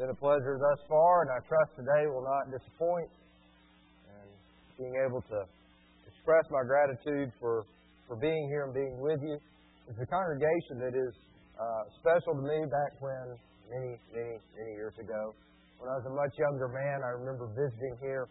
been a pleasure thus far, and I trust today will not disappoint. And being able to express my gratitude for being here and being with you. It's a congregation that is special to me back when, many years ago. When I was a much younger man, I remember visiting here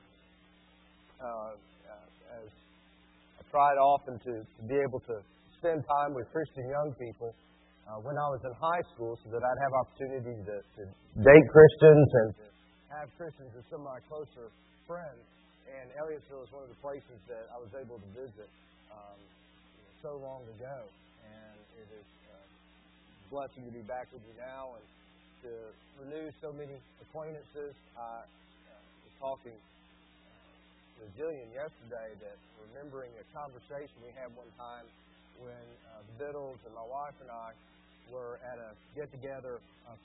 as I tried often to be able to spend time with Christian young people when I was in high school so that I'd have opportunity to date Christians and to have Christians as some of my closer friends. And Elliottesville is one of the places that I was able to visit so long ago. And it is a blessing to be back with you now and to renew so many acquaintances. I was talking to Jillian yesterday that remembering a conversation we had one time when the Biddles and my wife and I were at a get-together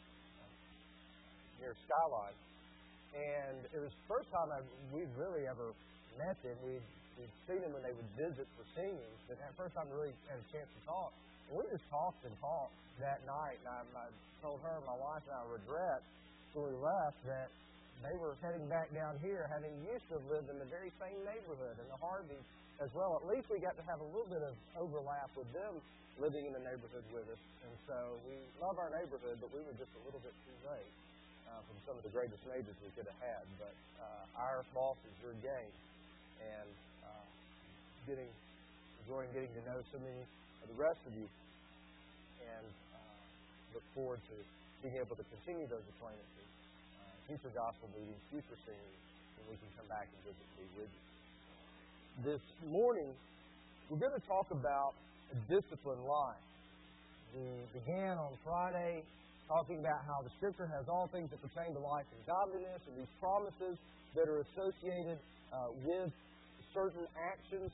near Skyline. And it was the first time we'd really ever met them. We'd seen them when they would visit for singing, but that first time we really had a chance to talk. And we just talked that night. And I told her, my wife and I regret when we left that they were heading back down here, having used to have lived in the very same neighborhood, in the Harveys as well. At least we got to have a little bit of overlap with them living in the neighborhood with us. And so we love our neighborhood, but we were just a little bit too late from some of the greatest neighbors we could have had. But our boss is your game. And enjoying getting to know so many of the rest of you. And look forward to being able to continue those acquaintances, future gospel meetings, future singing, and we can come back and visit and be with you. This morning, we're going to talk about a disciplined life. We began on Friday talking about how the Scripture has all things that pertain to life and godliness, and these promises that are associated with certain actions.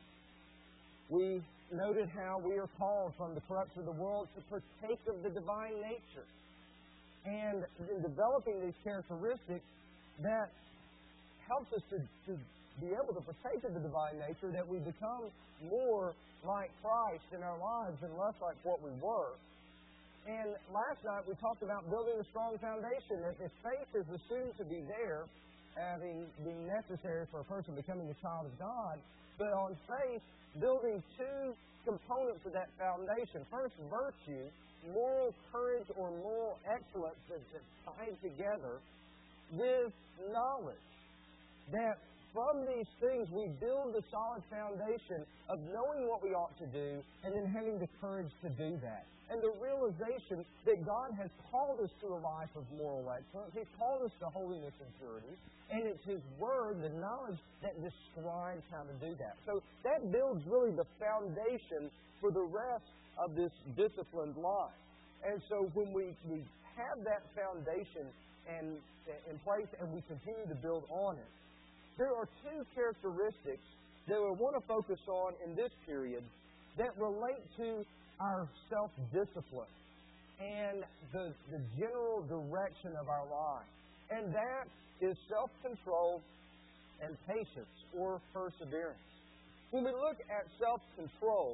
We noted how we are called from the corruption of the world to partake of the divine nature. And in developing these characteristics, that helps us to be able to partake of the divine nature, that we become more like Christ in our lives and less like what we were. And last night we talked about building a strong foundation, that if faith is assumed to be there, being necessary for a person becoming a child of God, but on faith, building two components of that foundation. First, virtue, moral courage or moral excellence that's tied together with knowledge. That from these things we build the solid foundation of knowing what we ought to do and then having the courage to do that. And the realization that God has called us to a life of moral excellence. He's called us to holiness and purity. And it's His Word, the knowledge, that describes how to do that. So that builds really the foundation for the rest of this disciplined life. And so when we have that foundation in place and we continue to build on it, there are two characteristics that we want to focus on in this period that relate to our self-discipline and the general direction of our life. And that is self-control and patience or perseverance. When we look at self-control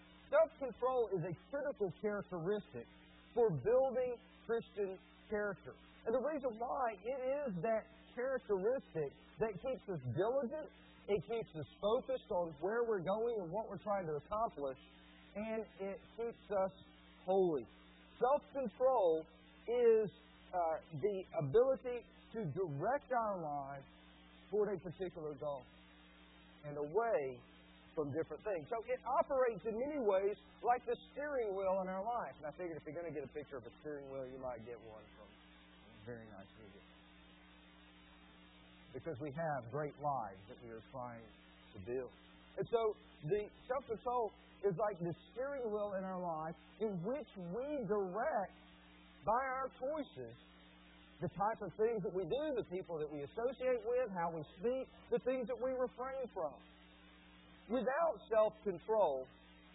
is a critical characteristic for building Christian character. And the reason why, it is that characteristic that keeps us diligent, it keeps us focused on where we're going and what we're trying to accomplish, and it keeps us holy. Self-control is the ability to direct our lives toward a particular goal and away from different things. So it operates in many ways like the steering wheel in our life. And I figured if you're going to get a picture of a steering wheel, you might get one from a very nice video. Because we have great lives that we are trying to build. And so the self-control is like the steering wheel in our life in which we direct by our choices the type of things that we do, the people that we associate with, how we speak, the things that we refrain from. Without self-control,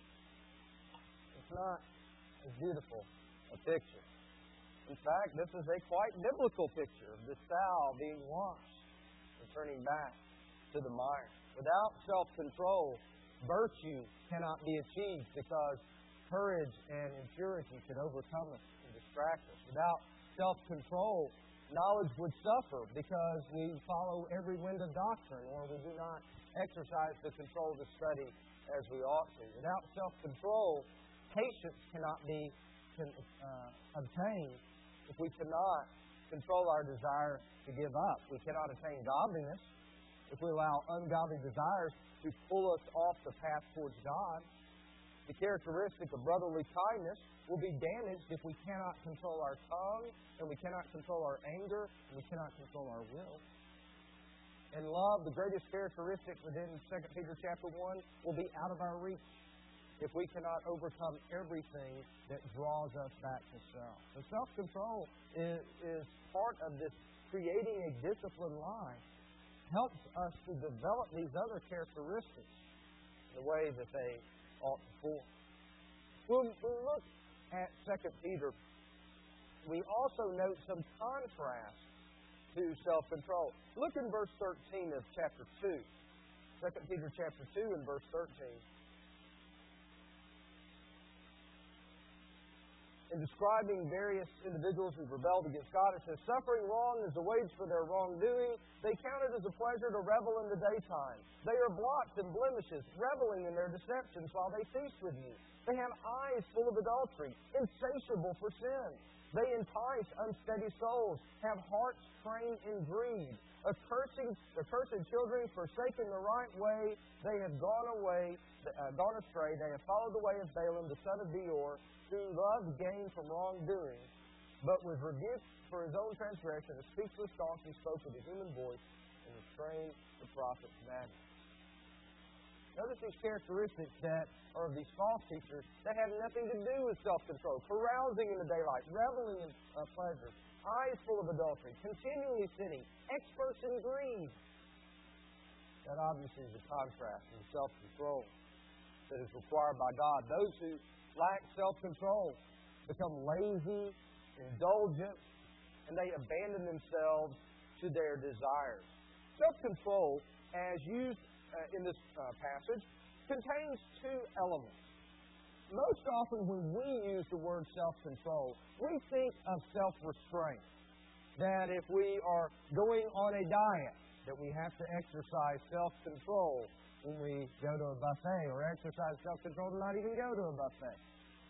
it's not as beautiful a picture. In fact, this is a quite biblical picture of the sow being washed and turning back to the mire. Without self-control, virtue cannot be achieved because courage and impurity could overcome us and distract us. Without self-control, knowledge would suffer because we follow every wind of doctrine, or we do not exercise the control to study as we ought to. Without self-control, patience cannot be obtained if we cannot control our desire to give up. We cannot attain godliness if we allow ungodly desires to pull us off the path towards God. The characteristic of brotherly kindness will be damaged if we cannot control our tongue, and we cannot control our anger, and we cannot control our will. And love, the greatest characteristic within 2 Peter chapter 1, will be out of our reach if we cannot overcome everything that draws us back to self. So self-control is part of this creating a disciplined life, helps us to develop these other characteristics in the way that they ought to form. When we look at 2 Peter, we also note some contrast to self-control. Look in verse 13 of chapter 2. 2 Peter chapter 2 and verse 13. In describing various individuals who rebelled against God, it says, suffering wrong is the wage for their wrongdoing. They count it as a pleasure to revel in the daytime. They are blots and blemishes, reveling in their deceptions while they feast with you. They have eyes full of adultery, insatiable for sin. They entice unsteady souls, have hearts trained in greed. Accursed children, forsaking the right way, they have gone astray. They have followed the way of Balaam, the son of Beor, who loved gain from wrongdoing, but was rebuked for his own transgression. A speechless donkey spoke with a human voice and restrained the prophet's madness. Notice these characteristics that are of these false teachers that have nothing to do with self-control. Carousing in the daylight, reveling in pleasure, eyes full of adultery, continually sinning, experts in greed. That obviously is a contrast in self-control that is required by God. Those who lack self-control become lazy, indulgent, and they abandon themselves to their desires. Self-control, as used in this passage, contains two elements. Most often when we use the word self-control, we think of self-restraint. That if we are going on a diet, that we have to exercise self-control when we go to a buffet, or exercise self-control to not even go to a buffet,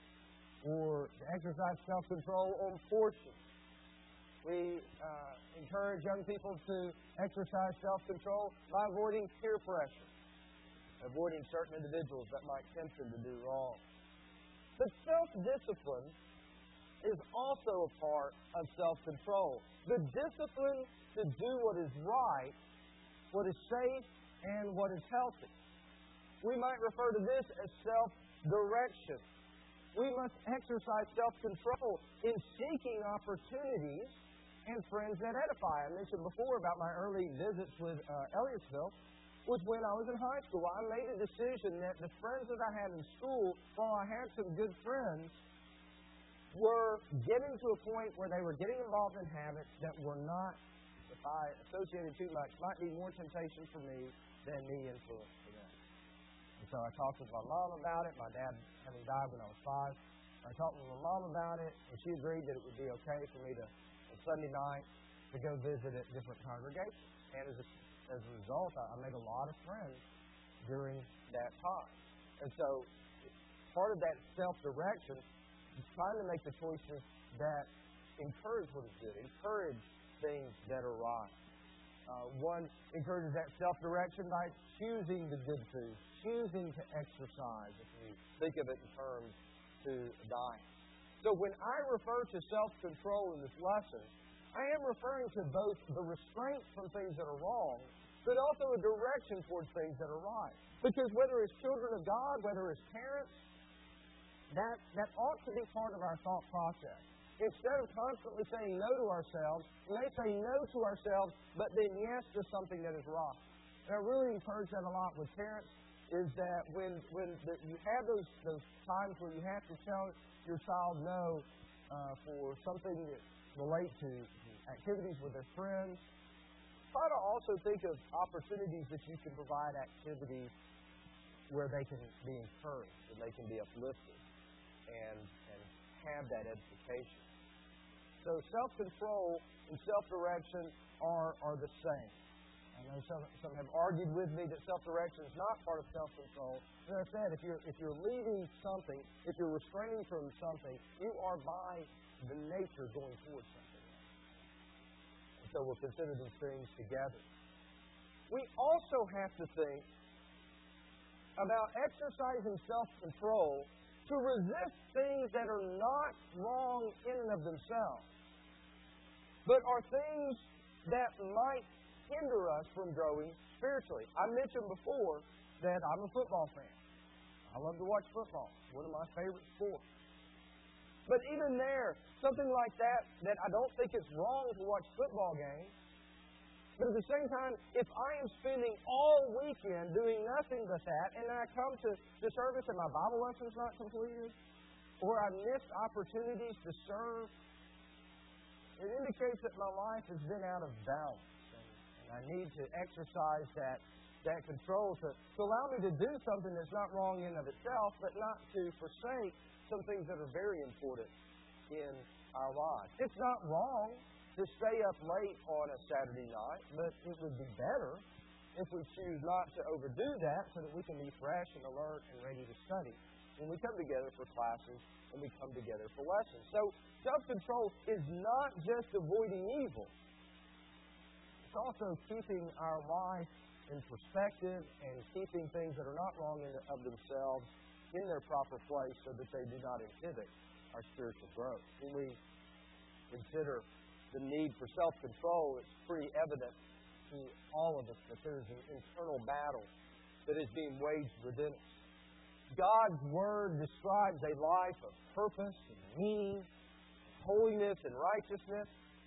or to exercise self-control on portions. We encourage young people to exercise self-control by avoiding peer pressure, avoiding certain individuals that might tempt them to do wrong. But self-discipline is also a part of self-control. The discipline to do what is right, what is safe, and what is healthy. We might refer to this as self-direction. We must exercise self-control in seeking opportunities and friends that edify. I mentioned before about my early visits with Elliottsville, was when I was in high school. I made a decision that the friends that I had in school, while I had some good friends, were getting to a point where they were getting involved in habits that were not, if I associated too much, might be more temptation for me than me influence for them. And so I talked with my mom about it. My dad having died when I was 5. I talked with my mom about it, and she agreed that it would be okay for me to, on Sunday night, to go visit at different congregations. And as a result, I made a lot of friends during that time. And so part of that self-direction is trying to make the choices that encourage what is good, encourage things that are right. One encourages that self-direction by choosing the good food, choosing to exercise, if you think of it in terms to diet. So when I refer to self-control in this lesson, I am referring to both the restraint from things that are wrong, but also a direction towards things that are right. Because whether as children of God, whether as parents, that ought to be part of our thought process. Instead of constantly saying no to ourselves, we may say no to ourselves, but then yes to something that is right. And I really encourage that a lot with parents, is that when you have those times where you have to tell your child no for something that relates to activities with their friends, try to also think of opportunities that you can provide activities where they can be encouraged, and they can be uplifted, and have that edification. so self-control and self-direction are the same. I know some have argued with me that self-direction is not part of self-control. As I said, if you're leading something, if you're restraining from something, you are by the nature going towards something. And so we'll consider these things together. We also have to think about exercising self-control to resist things that are not wrong in and of themselves, but are things that might hinder us from growing spiritually. I mentioned before that I'm a football fan. I love to watch football. It's one of my favorite sports. But even there, something like that I don't think it's wrong to watch football games. But at the same time, if I am spending all weekend doing nothing but that, and then I come to the service and my Bible lesson's not completed, or I missed opportunities to serve, it indicates that my life has been out of balance. And I need to exercise that control to allow me to do something that's not wrong in and of itself, but not to forsake some things that are very important in our lives. It's not wrong to stay up late on a Saturday night, but it would be better if we choose not to overdo that so that we can be fresh and alert and ready to study when we come together for classes and we come together for lessons. So self-control is not just avoiding evil. It's also keeping our life in perspective and keeping things that are not wrong of themselves in their proper place so that they do not inhibit our spiritual growth. When we consider the need for self-control, it's pretty evident to all of us that there's an internal battle that is being waged within us. God's Word describes a life of purpose and meaning, holiness and righteousness.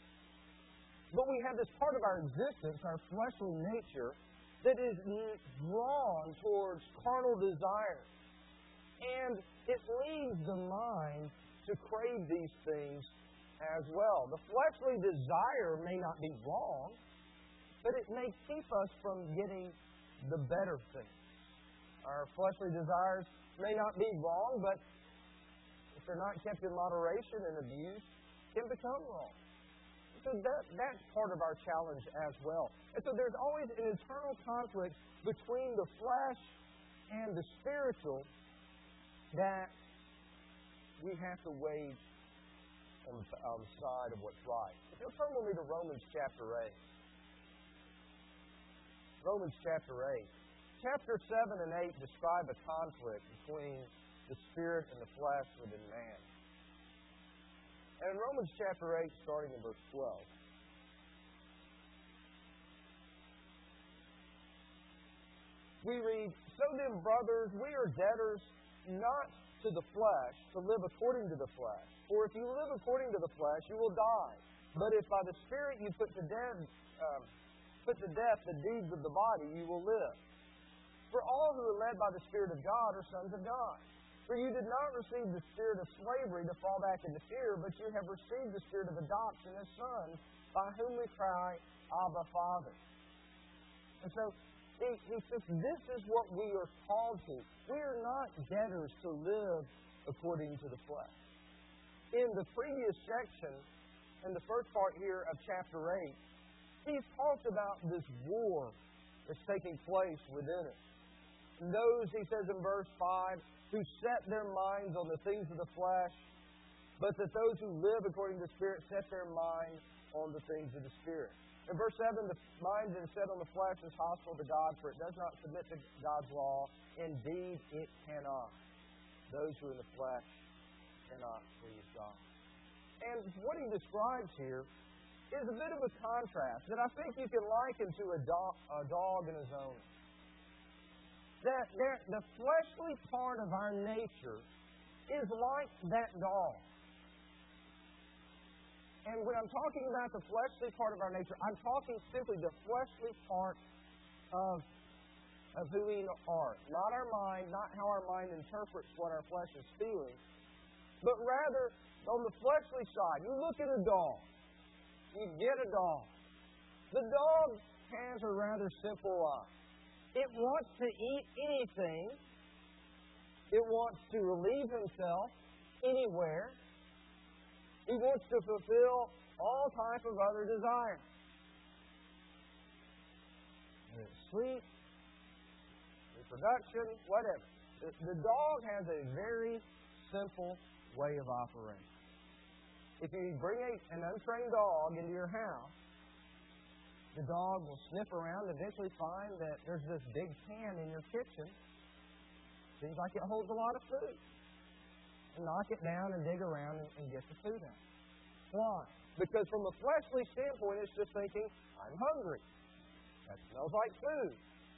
But we have this part of our existence, our fleshly nature, that is drawn towards carnal desire. And it leads the mind to crave these things as well. The fleshly desire may not be wrong, but it may keep us from getting the better things. Our fleshly desires may not be wrong, but if they're not kept in moderation and abused, can become wrong. So that's part of our challenge as well. And so there's always an internal conflict between the flesh and the spiritual that we have to wage on the side of what's right. If you'll turn with me to Romans chapter 8. Romans chapter 8. Chapter 7 and 8 describe a conflict between the spirit and the flesh within man. And in Romans chapter 8, starting in verse 12, we read, "So then, brothers, we are debtors not to the flesh, to live according to the flesh. For if you live according to the flesh, you will die. But if by the Spirit you put to death the deeds of the body, you will live. For all who are led by the Spirit of God are sons of God. For you did not receive the spirit of slavery to fall back into fear, but you have received the spirit of adoption as sons, by whom we cry, Abba, Father." And so, he says, this is what we are called to. We are not debtors to live according to the flesh. In the previous section, in the first part here of chapter 8, he's talked about this war that's taking place within us. And those, he says in verse 5, who set their minds on the things of the flesh, but that those who live according to the Spirit set their mind on the things of the Spirit. In verse 7, the mind that is set on the flesh is hostile to God, for it does not submit to God's law. Indeed, it cannot. Those who are in the flesh cannot please God. And what he describes here is a bit of a contrast that I think you can liken to a dog and his owner. That the fleshly part of our nature is like that dog. And when I'm talking about the fleshly part of our nature, I'm talking simply the fleshly part of who we are. Not our mind, not how our mind interprets what our flesh is feeling, but rather on the fleshly side. You look at a dog. You get a dog. The dog has a rather simple life. It wants to eat anything. It wants to relieve himself anywhere. He wants to fulfill all type of other desires. Sleep, reproduction, whatever. The dog has a very simple way of operating. If you bring an untrained dog into your house, the dog will sniff around and eventually find that there's this big pan in your kitchen. Seems like it holds a lot of food. And knock it down and dig around and get the food out. Why? Because from a fleshly standpoint, it's just thinking, I'm hungry. That smells like food.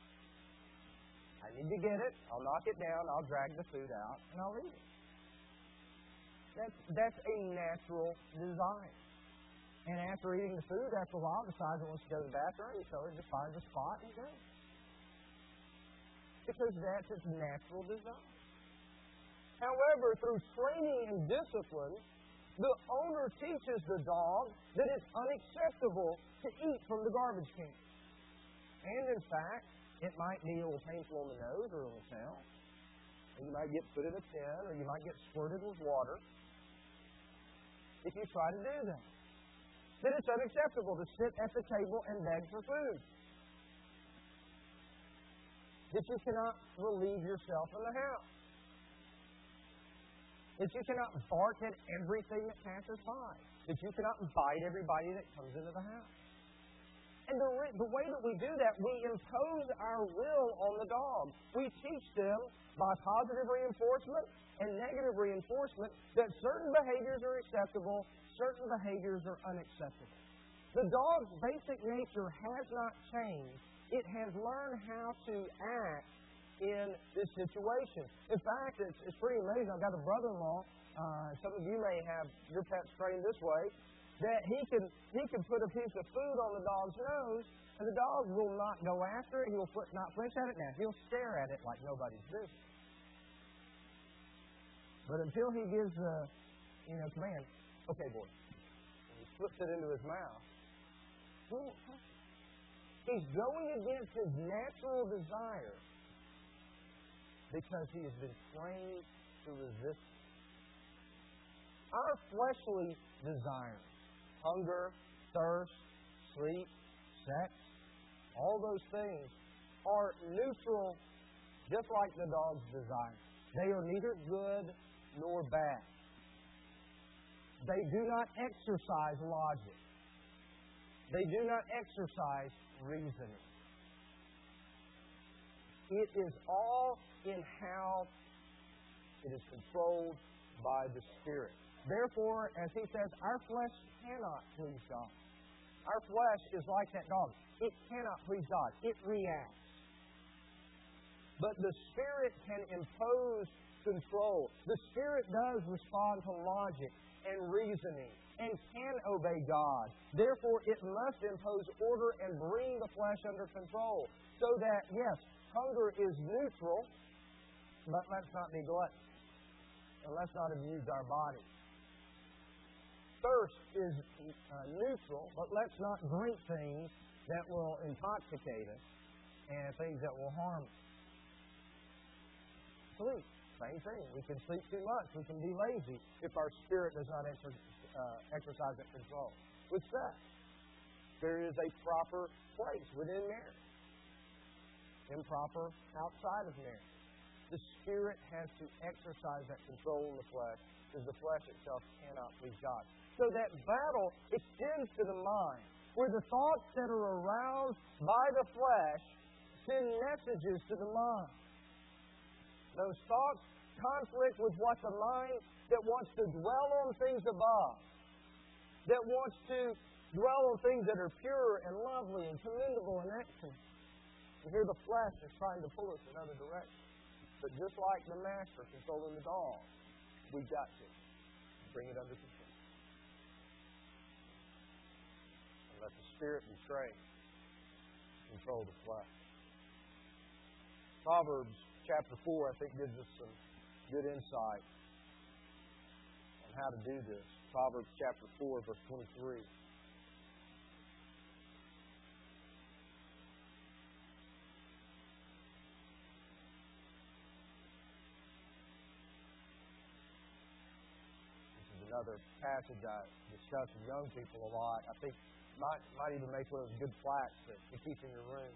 I need to get it. I'll knock it down. I'll drag the food out, and I'll eat it. That's a natural desire. And after eating the food, after a while, decides it wants to go to the bathroom, so it just finds a spot and goes. Because that's its natural desire. However, through training and discipline, the owner teaches the dog that it's unacceptable to eat from the garbage can. And in fact, it might be a little painful on the nose or on the tail. And you might get put in a pen or you might get squirted with water if you try to do that. That it's unacceptable to sit at the table and beg for food. That you cannot relieve yourself in the house. That you cannot bark at everything that passes by. That you cannot bite everybody that comes into the house. And the way that we do that, we impose our will on the dog. We teach them by positive reinforcement and negative reinforcement that certain behaviors are acceptable, certain behaviors are unacceptable. The dog's basic nature has not changed. It has learned how to act in this situation. In fact, it's pretty amazing. I've got a brother-in-law, some of you may have your pets trained this way, that he can put a piece of food on the dog's nose, and the dog will not go after it. He will not flinch at it now. He'll stare at it like nobody's business. But until he gives the command, okay, boy, and he slips it into his mouth, he's going against his natural desire because he has been trained to resist it. Our fleshly desires, hunger, thirst, sleep, sex, all those things are neutral, just like the dog's desire. They are neither good nor bad. They do not exercise logic. They do not exercise reasoning. It is all in how it is controlled by the Spirit. Therefore, as he says, our flesh cannot please God. Our flesh is like that dog. It cannot please God. It reacts. But the Spirit can impose control. The Spirit does respond to logic and reasoning and can obey God. Therefore, it must impose order and bring the flesh under control. So that, yes, hunger is neutral, but let's not be gluttonous. And let's not abuse our body. Thirst is neutral, but let's not drink things that will intoxicate us and things that will harm us. Sleep, same thing. We can sleep too much. We can be lazy if our spirit does not exercise that control. With sex, there is a proper place within marriage, improper outside of marriage. The Spirit has to exercise that control in the flesh because the flesh itself cannot please God. So that battle extends to the mind, where the thoughts that are aroused by the flesh send messages to the mind. Those thoughts conflict with what the mind that wants to dwell on things above, that wants to dwell on things that are pure and lovely and commendable and excellent. And here the flesh is trying to pull us in another direction. But just like the master controlling the dog, we've got to bring it under control. Let the Spirit be trained to control the flesh. Proverbs chapter 4, I think, gives us some good insight on how to do this. Proverbs chapter 4, verse 23. This is another passage I discuss with young people a lot. I think might even make one of those good plaques to keep in your room.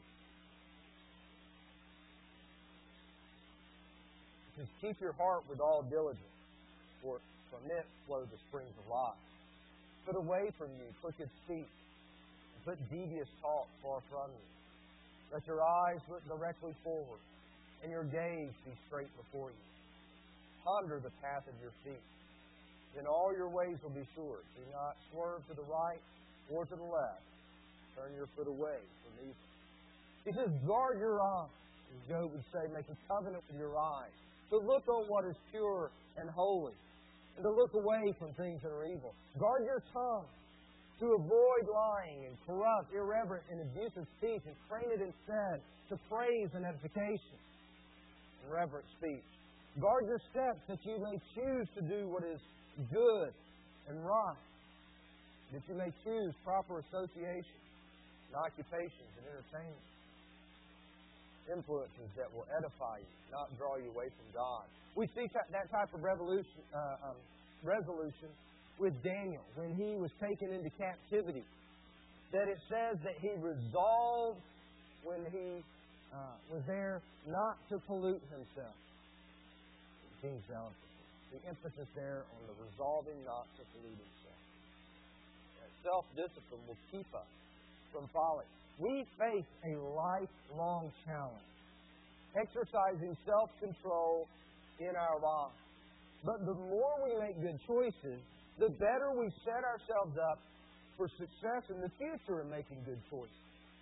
It says, keep your heart with all diligence, for from it flow the springs of life. Put away from you crooked speech, and put devious talk far from you. Let your eyes look directly forward, and your gaze be straight before you. Ponder the path of your feet. Then all your ways will be sure. Do not swerve to the right or to the left. Turn your foot away from evil. He says, guard your eyes. As Job would say, make a covenant with your eyes. To look on what is pure and holy. And to look away from things that are evil. Guard your tongue. To avoid lying and corrupt, irreverent, and abusive speech. And train it instead to praise and edification. And reverent speech. Guard your steps that you may choose to do what is good and right. That you may choose proper associations and occupations and entertainment. Influences that will edify you, not draw you away from God. We see that type of resolution with Daniel when he was taken into captivity. That it says that he resolved when he was there not to pollute himself. King's jealousy. The emphasis there on the resolving not to pollute himself. That self-discipline will keep us from folly. We face a lifelong challenge, exercising self-control in our lives. But the more we make good choices, the better we set ourselves up for success in the future in making good choices.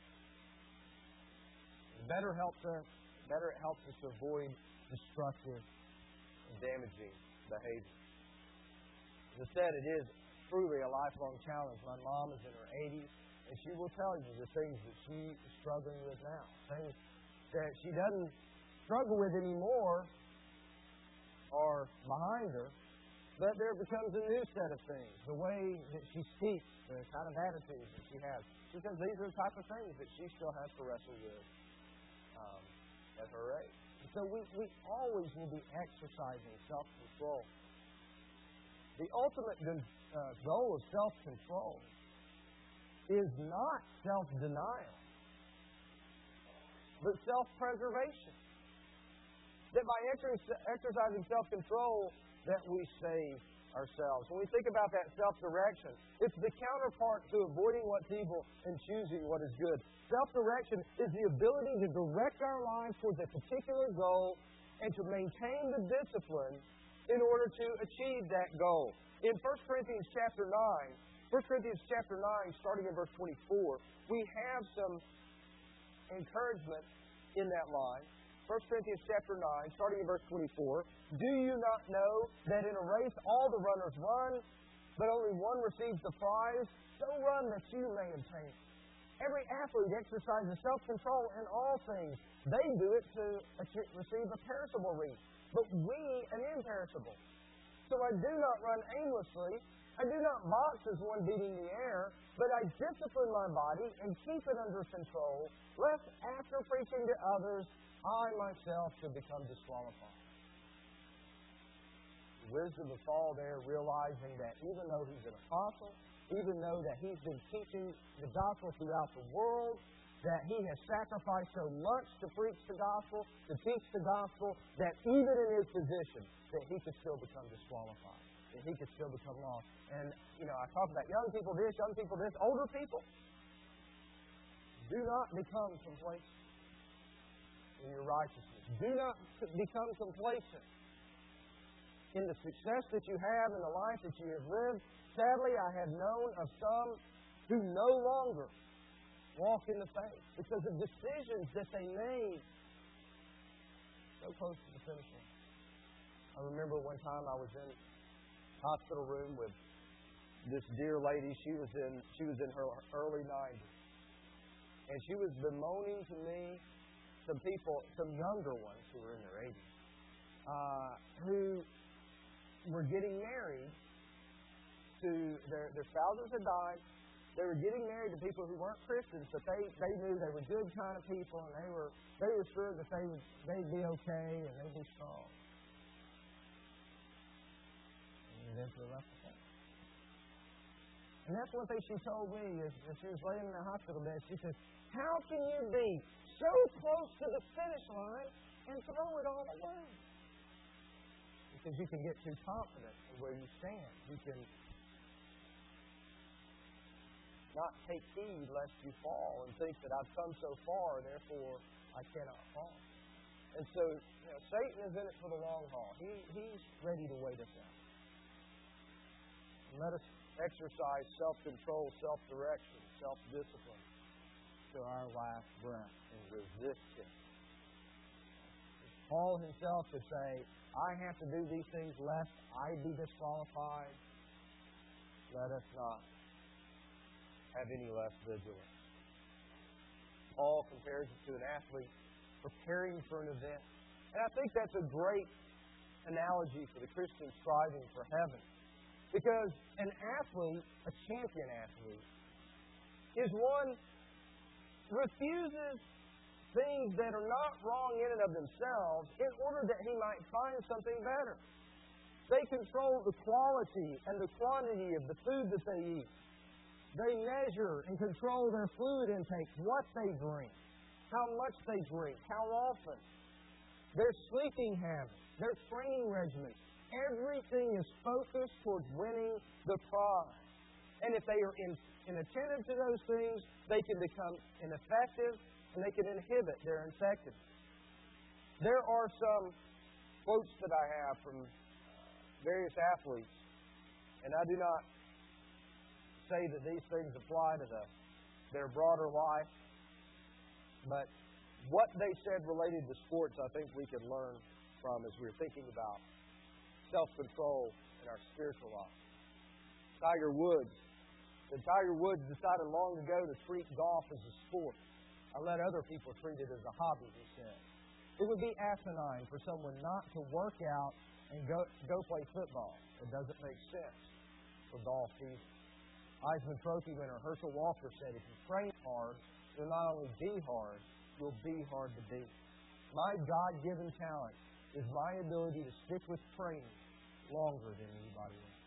The better it helps us to avoid destructive and damaging behavior. As I said, it is truly a lifelong challenge. My mom is in her 80s. And she will tell you the things that she is struggling with now. Things that she doesn't struggle with anymore are behind her. But there becomes a new set of things. The way that she speaks, the kind of attitudes that she has. Because these are the type of things that she still has to wrestle with at her age. And so we always need to be exercising self-control. The ultimate goal of self-control is not self-denial, but self-preservation. That by exercising self-control, that we save ourselves. When we think about that self-direction, it's the counterpart to avoiding what's evil and choosing what is good. Self-direction is the ability to direct our lives towards a particular goal and to maintain the discipline in order to achieve that goal. In 1 Corinthians chapter 9, starting in verse 24, we have some encouragement in that line. 1 Corinthians chapter 9, starting in verse 24, do you not know that in a race all the runners run, but only one receives the prize? So run that you may obtain. Every athlete exercises self-control in all things. They do it to receive a perishable wreath, but we an imperishable. So I do not run aimlessly. I do not box as one beating the air, but I discipline my body and keep it under control, lest after preaching to others, I myself should become disqualified. The wisdom of Paul there, realizing that even though he's an apostle, even though that he's been teaching the gospel throughout the world, that he has sacrificed so much to preach the gospel, to teach the gospel, that even in his position, that he could still become disqualified. That he could still become lost. And, I talk about young people this, older people. Do not become complacent in your righteousness. Do not become complacent in the success that you have, in the life that you have lived. Sadly, I have known of some who no longer walk in the faith because of decisions that they made so close to the finish line. I remember one time I was in hospital room with this dear lady. She was in her early 90s, and she was bemoaning to me some younger ones who were in their 80s, who were getting married to their spouses had died. They were getting married to people who weren't Christians, but they knew they were good kind of people, and they were sure that they'd be okay and they'd be strong. And eventually left the faith. And that's what she told me as she was laying in the hospital bed. She said, how can you be so close to the finish line and throw it all away? Because you can get too confident in where you stand. You can not take heed lest you fall and think that I've come so far, therefore I cannot fall. And so, Satan is in it for the long haul. He's ready to wait us out. And let us exercise self-control, self-direction, self-discipline to our last breath and resist him. Paul himself could say, I have to do these things lest I be disqualified. Let us not have any less vigilance. Paul compares it to an athlete preparing for an event. And I think that's a great analogy for the Christian striving for heaven. Because an athlete, a champion athlete, is one who refuses things that are not wrong in and of themselves in order that he might find something better. They control the quality and the quantity of the food that they eat. They measure and control their fluid intake, what they drink, how much they drink, how often, their sleeping habits, their training regimens. Everything is focused towards winning the prize. And if they are inattentive to those things, they can become ineffective and they can inhibit their effectiveness. There are some quotes that I have from various athletes, and I do not say that these things apply to their broader life, but what they said related to sports, I think we can learn from as we're thinking about self-control in our spiritual life. Tiger Woods decided long ago to treat golf as a sport. I let other people treat it as a hobby, he said. It would be asinine for someone not to work out and go play football. It doesn't make sense for golf either. Heisman Trophy winner Herschel Walker said, if you train hard, you'll not only be hard, you'll be hard to beat. My God-given talent is my ability to stick with training longer than anybody else.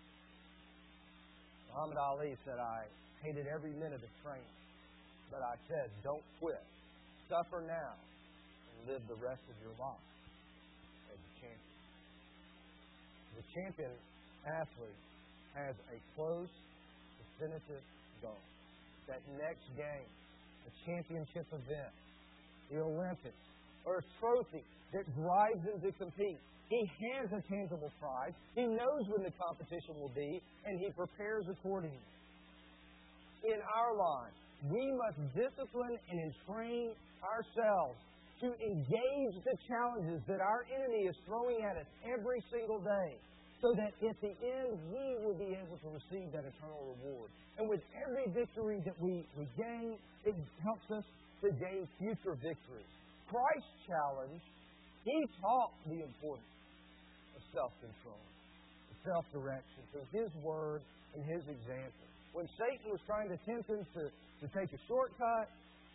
Muhammad Ali said, I hated every minute of training, but I said, don't quit. Suffer now and live the rest of your life as a champion. The champion athlete has a close, definitive goal. That next game, a championship event, the Olympics, or a trophy that drives him to compete. He has a tangible prize. He knows when the competition will be, and he prepares accordingly. In our lives, we must discipline and entrain ourselves to engage the challenges that our enemy is throwing at us every single day, so that at the end we will be able to receive that eternal reward. And with every victory that we gain, it helps us to gain future victories. Christ's challenge, He taught the importance of self-control, self-direction through His Word and His example. When Satan was trying to tempt Him to take a shortcut,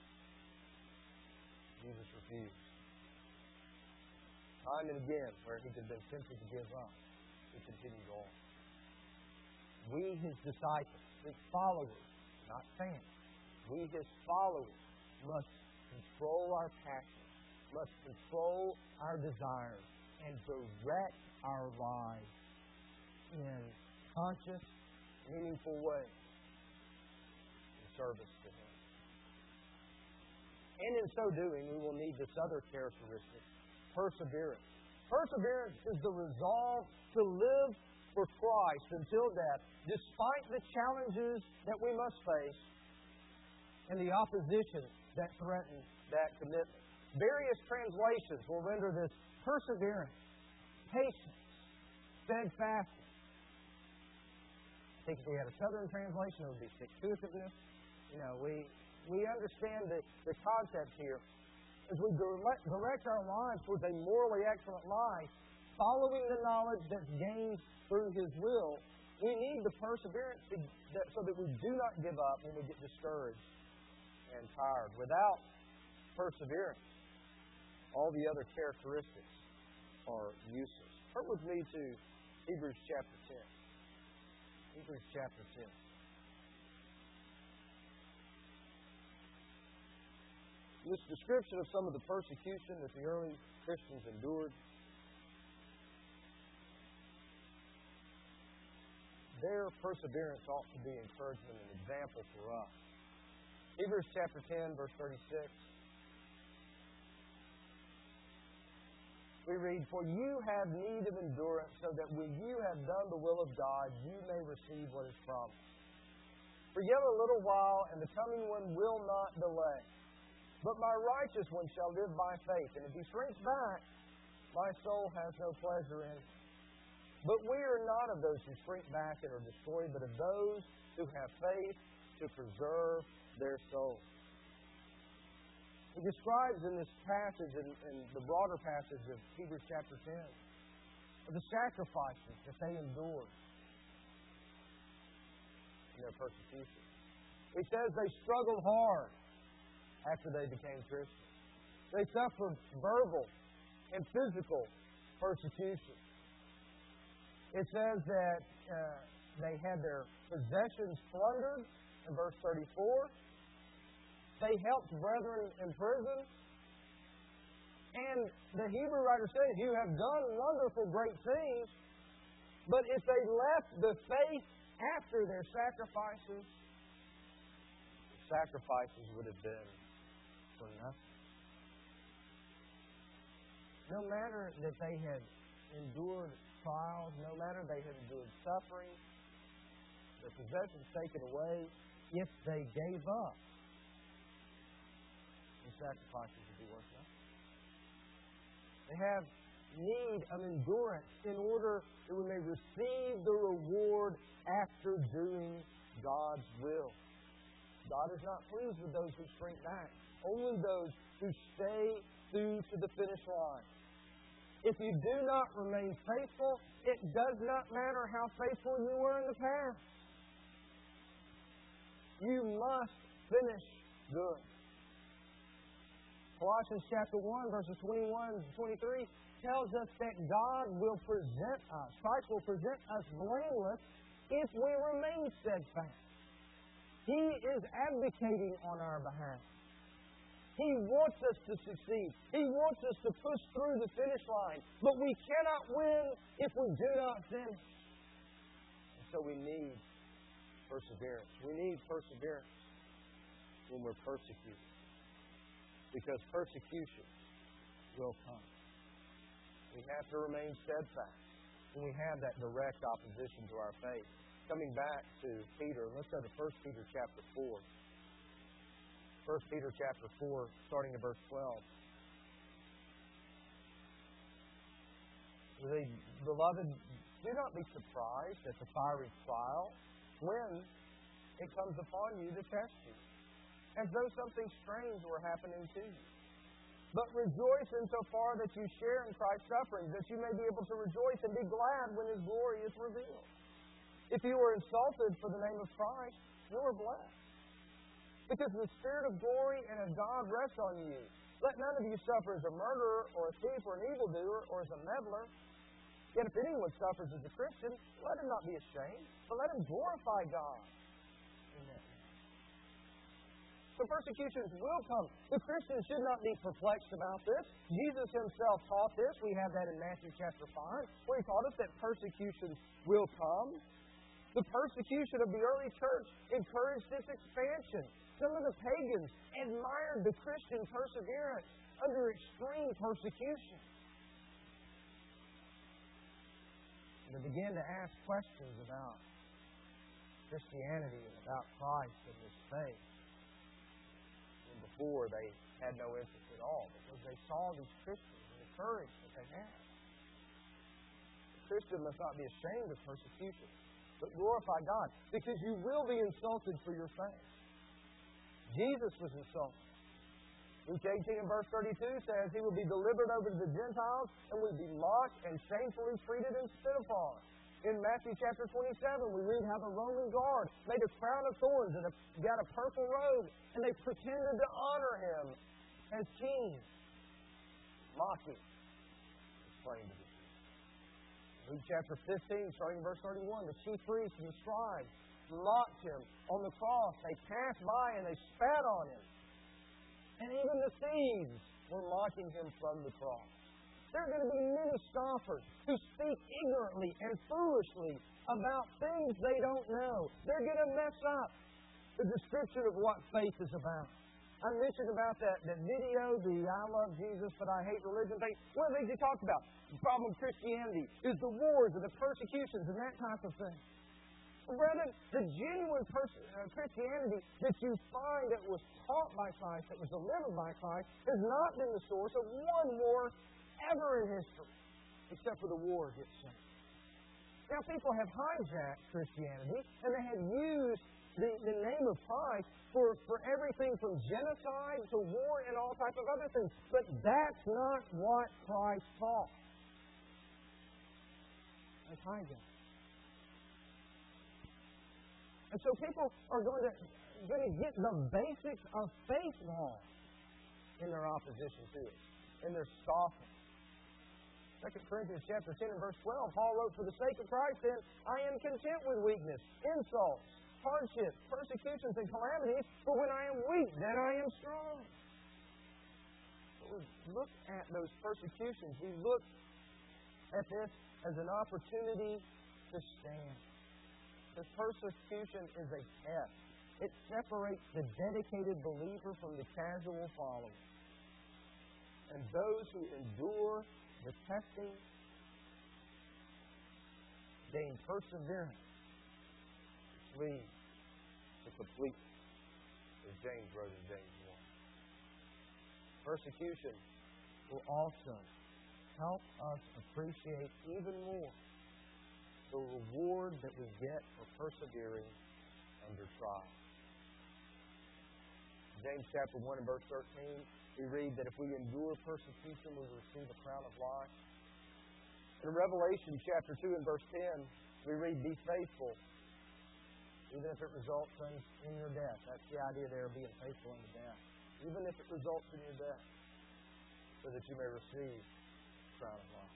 Jesus refused. Time and again, where He had been tempted to give up, He continued on. We, His disciples, His followers, not fans, we, His followers, must control our passions, must control our desires, and direct our lives in conscious, meaningful ways in service to Him. And in so doing, we will need this other characteristic, perseverance. Perseverance is the resolve to live for Christ until death, despite the challenges that we must face and the opposition that threatens that commitment. Various translations will render this perseverance, patience, steadfastness. I think if we had a Southern translation, it would be stick-to-itiveness. We understand the concept here. As we direct our lives towards a morally excellent life, following the knowledge that's gained through His will, we need the perseverance so that we do not give up when we get discouraged and tired. Without perseverance, all the other characteristics are useless. Turn with me to Hebrews chapter 10. Hebrews chapter 10. this description of some of the persecution that the early Christians endured, their perseverance ought to be encouragement and example for us. Hebrews chapter 10, verse 36. We read, "For you have need of endurance, so that when you have done the will of God, you may receive what is promised. For yet a little while, and the coming one will not delay. But my righteous one shall live by faith, and if he shrinks back, my soul has no pleasure in him. But we are not of those who shrink back and are destroyed, but of those who have faith to preserve their souls." He describes in this passage, in the broader passage of Hebrews chapter 10, the sacrifices that they endured in their persecution. He says they struggled hard after they became Christians. They suffered verbal and physical persecution. It says that they had their possessions plundered in verse 34. They helped brethren in prison. And the Hebrew writer says, "You have done wonderful great things." But if they left the faith after their sacrifices, the sacrifices would have been for nothing. No matter that they had endured trials, no matter they had endured suffering, their possessions taken away, if they gave up, the sacrifices would be worth nothing. They have need of endurance in order that we may receive the reward after doing God's will. God is not pleased with those who shrink back, only those who stay through to the finish line. If you do not remain faithful, it does not matter how faithful you were in the past. You must finish good. Colossians chapter 1, verses 21 and 23 tells us that God will present us, Christ will present us blameless if we remain steadfast. He is advocating on our behalf. He wants us to succeed. He wants us to push through the finish line. But we cannot win if we do not finish. And so we need perseverance. We need perseverance when we're persecuted. Because persecution will come. We have to remain steadfast when we have that direct opposition to our faith. Coming back to Peter, let's go to 1 Peter chapter 4. 1 Peter chapter 4, starting at verse 12. Beloved, do not be surprised at the fiery trial when it comes upon you to test you, as though something strange were happening to you. But rejoice insofar that you share in Christ's sufferings, that you may be able to rejoice and be glad when His glory is revealed. If you are insulted for the name of Christ, you are blessed, because the Spirit of glory and of God rests on you. Let none of you suffer as a murderer, or a thief, or an evildoer, or as a meddler. Yet if anyone suffers as a Christian, let him not be ashamed, but let him glorify God. Amen. So persecutions will come. The Christian should not be perplexed about this. Jesus Himself taught this. We have that in Matthew chapter 5, where He taught us that persecutions will come. The persecution of the early church encouraged this expansion. Some of the pagans admired the Christian perseverance under extreme persecution. They began to ask questions about Christianity and about Christ and His faith. And before, they had no interest at all, because they saw these Christians and the courage that they had. The Christian must not be ashamed of persecution, but glorify God, because you will be insulted for your faith. Jesus was insulted. Luke 18 and verse 32 says He will be delivered over to the Gentiles and will be mocked and shamefully treated and spit upon. In Matthew chapter 27, we read how the Roman guard made a crown of thorns and got a purple robe, and they pretended to honor Him as king. Mocking is plain to be seen. Luke chapter 15, starting in verse 31, the chief priests and the scribes mocked Him on the cross. They passed by and they spat on Him. And even the thieves were mocking Him from the cross. There are going to be many scoffers who speak ignorantly and foolishly about things they don't know. They're going to mess up the description of what faith is about. I mentioned about that video, the I love Jesus but I hate religion thing. One of the things he talked about, the problem with Christianity, is the wars and the persecutions and that type of thing. Well, brethren, the genuine Christianity that you find that was taught by Christ, that was delivered by Christ, has not been the source of one war ever in history, except for the war against sin. Now, people have hijacked Christianity, and they have used the name of Christ for everything from genocide to war and all type of other things. But that's not what Christ taught. That's hijacked. And so people are going to get the basics of faith wrong in their opposition to it, in their scoffing. 2 Corinthians chapter 10 and verse 12, Paul wrote, "For the sake of Christ, then, I am content with weakness, insults, hardships, persecutions, and calamities, for when I am weak, then I am strong." So we look at those persecutions. We look at this as an opportunity to stand. This persecution is a test. It separates the dedicated believer from the casual follower. And those who endure the testing gain perseverance, which leads to completeness, as James wrote in James 1. Persecution will also help us appreciate even more the reward that we get for persevering under trial. James chapter 1 and verse 13, we read that if we endure persecution, we will receive a crown of life. In Revelation chapter 2 and verse 10, we read, "Be faithful, even if it results in your death." That's the idea there of being faithful unto death. Even if it results in your death, so that you may receive the crown of life.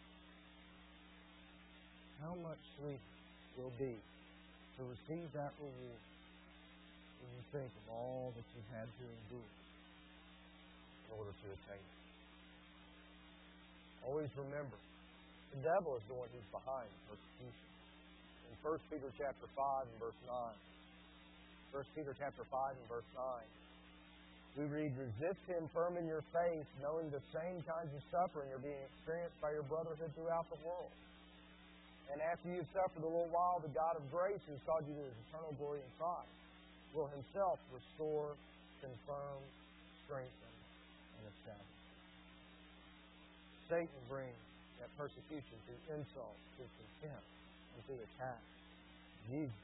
How much sweeter will be to receive that reward when you think of all that you've had to endure in order to attain it. Always remember, the devil is the one who's behind persecution. In 1 Peter chapter 5 and verse 9, 1 Peter chapter 5 and verse 9, we read, "Resist him firm in your faith, knowing the same kinds of suffering are being experienced by your brotherhood throughout the world. And after you've suffered a little while, the God of grace, who has called you to His eternal glory in Christ, will Himself restore, confirm, strengthen, and establish." Satan brings that persecution through insult, through contempt, and through attack. Jesus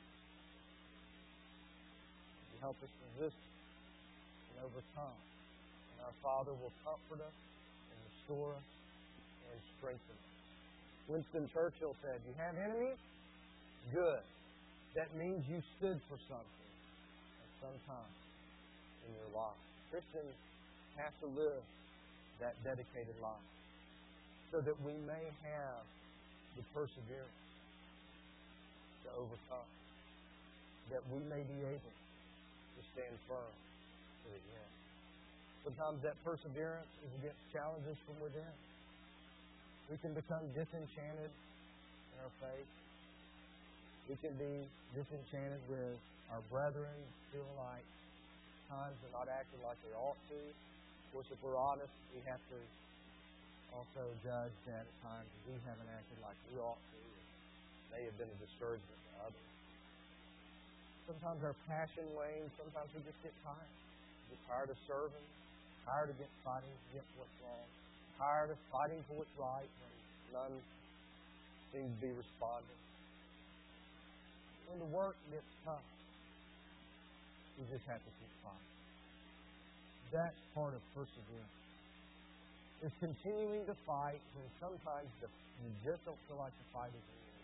will help us resist and overcome. And our Father will comfort us and restore us and strengthen us. Winston Churchill said, "You have enemies? Good. That means you stood for something at some time in your life." Christians have to live that dedicated life so that we may have the perseverance to overcome, that we may be able to stand firm to the end. Sometimes that perseverance is against challenges from within. We can become disenchanted in our faith. We can be disenchanted with our brethren, feel like times they're not acting like they ought to. Of course, if we're honest, we have to also judge that at times we haven't acted like we ought to. It may have been a discouragement to others. Sometimes our passion wanes. Sometimes we just get tired. We get tired of serving, tired of fighting against what's wrong, tired of fighting for what's right when none seems to be responding. When the work gets tough, we just have to keep fighting. That's part of perseverance. Is continuing to fight when sometimes you just don't feel like the fight is anymore.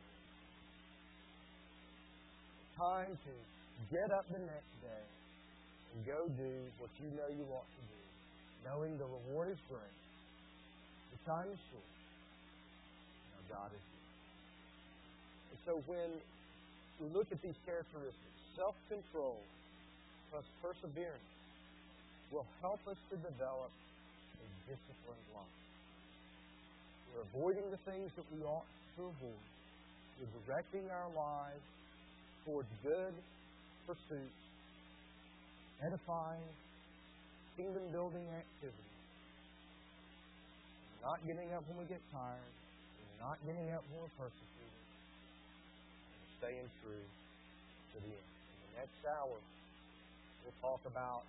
It's time to get up the next day and go do what you know you want to do, knowing the reward is great. The time is short. Now God is good. And so when we look at these characteristics, self-control plus perseverance, will help us to develop a disciplined life. We're avoiding the things that we ought to avoid. We're directing our lives towards good pursuits, edifying, kingdom-building activities. We're not getting up when we get tired. We're not getting up when we're persecuted. We're staying true to the end. In the next hour, we'll talk about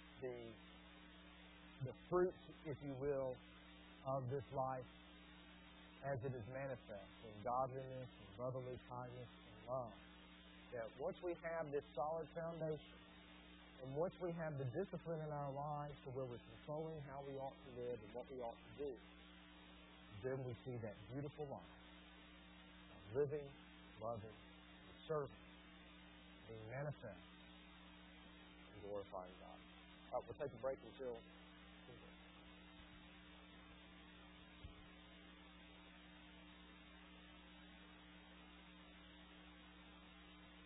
the fruits, if you will, of this life as it is manifest in godliness, and brotherly kindness, and love. That once we have this solid foundation, and once we have the discipline in our lives to where we're controlling how we ought to live and what we ought to do, then we see that beautiful life of living, loving, and serving being manifest and glorifying God. We'll take a break until